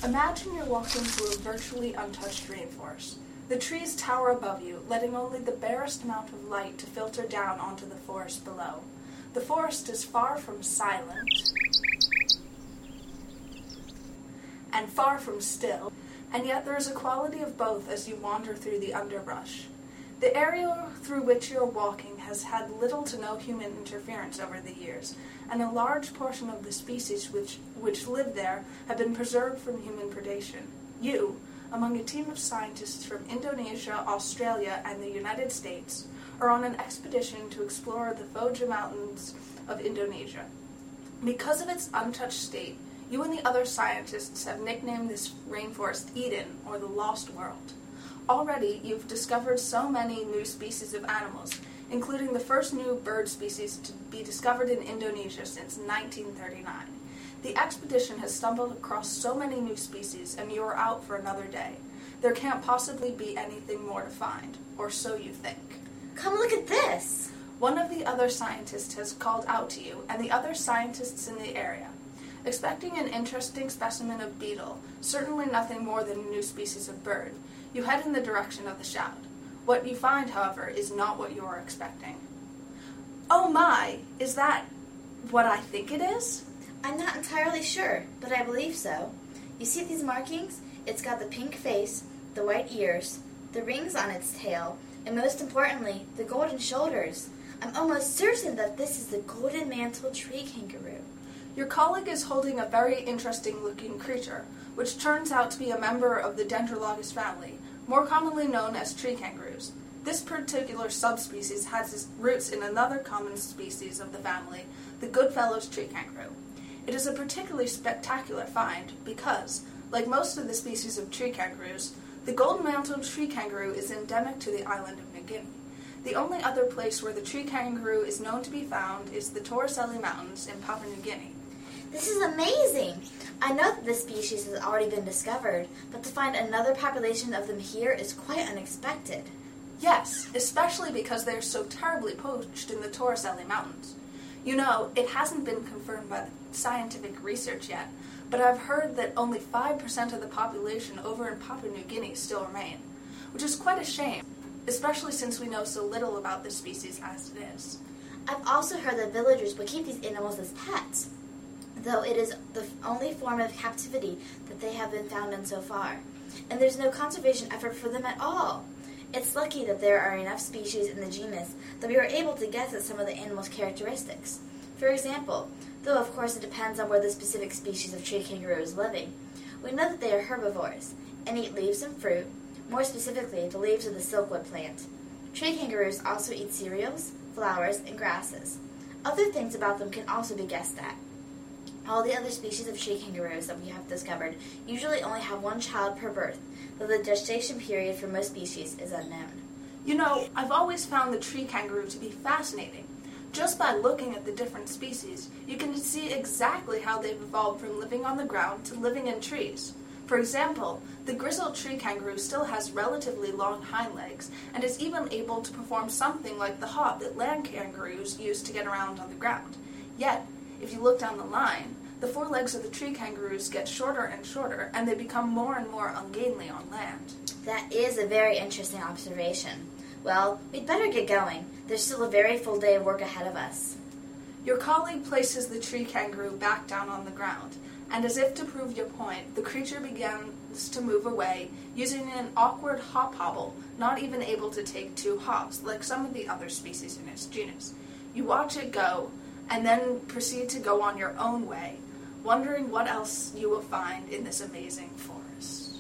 Imagine you're walking through a virtually untouched rainforest. The trees tower above you, letting only the barest amount of light to filter down onto the forest below. The forest is far from silent and far from still, and yet there is a quality of both as you wander through the underbrush. The area through which you are walking has had little to no human interference over the years, and a large portion of the species which live there have been preserved from human predation. You, among a team of scientists from Indonesia, Australia, and the United States, are on an expedition to explore the Foja Mountains of Indonesia. Because of its untouched state, you and the other scientists have nicknamed this rainforest Eden, or the Lost World. Already, you've discovered so many new species of animals, including the first new bird species to be discovered in Indonesia since 1939. The expedition has stumbled across so many new species, and you are out for another day. There can't possibly be anything more to find, or so you think. Come look at this! One of the other scientists has called out to you, and the other scientists in the area. Expecting an interesting specimen of beetle, certainly nothing more than a new species of bird, you head in the direction of the shout. What you find, however, is not what you are expecting. Oh my! Is that what I think it is? I'm not entirely sure, but I believe so. You see these markings? It's got the pink face, the white ears, the rings on its tail, and most importantly, the golden shoulders. I'm almost certain that this is the golden-mantled tree kangaroo. Your colleague is holding a very interesting-looking creature, which turns out to be a member of the Dendrologus family, more commonly known as tree kangaroos. This particular subspecies has its roots in another common species of the family, the Goodfellows tree kangaroo. It is a particularly spectacular find because, like most of the species of tree kangaroos, the golden-mantled tree kangaroo is endemic to the island of New Guinea. The only other place where the tree kangaroo is known to be found is the Torricelli Mountains in Papua New Guinea. This is amazing! I know that this species has already been discovered, but to find another population of them here is quite unexpected. Yes, especially because they are so terribly poached in the Torricelli Mountains. You know, it hasn't been confirmed by scientific research yet, but I've heard that only 5% of the population over in Papua New Guinea still remain, which is quite a shame, especially since we know so little about this species as it is. I've also heard that villagers will keep these animals as pets, though it is the only form of captivity that they have been found in so far, and there's no conservation effort for them at all. It's lucky that there are enough species in the genus that we were able to guess at some of the animal's characteristics. For example, though of course it depends on where the specific species of tree kangaroo is living, we know that they are herbivores and eat leaves and fruit, more specifically the leaves of the silkwood plant. Tree kangaroos also eat cereals, flowers, and grasses. Other things about them can also be guessed at. All the other species of tree kangaroos that we have discovered usually only have one child per birth, though the gestation period for most species is unknown. You know, I've always found the tree kangaroo to be fascinating. Just by looking at the different species, you can see exactly how they've evolved from living on the ground to living in trees. For example, the grizzled tree kangaroo still has relatively long hind legs and is even able to perform something like the hop that land kangaroos use to get around on the ground. Yet, if you look down the line, the forelegs of the tree kangaroos get shorter and shorter, and they become more and more ungainly on land. That is a very interesting observation. Well, we'd better get going. There's still a very full day of work ahead of us. Your colleague places the tree kangaroo back down on the ground, and as if to prove your point, the creature begins to move away, using an awkward hop-hobble, not even able to take 2 hops, like some of the other species in its genus. You watch it go, and then proceed to go on your own way, wondering what else you will find in this amazing forest.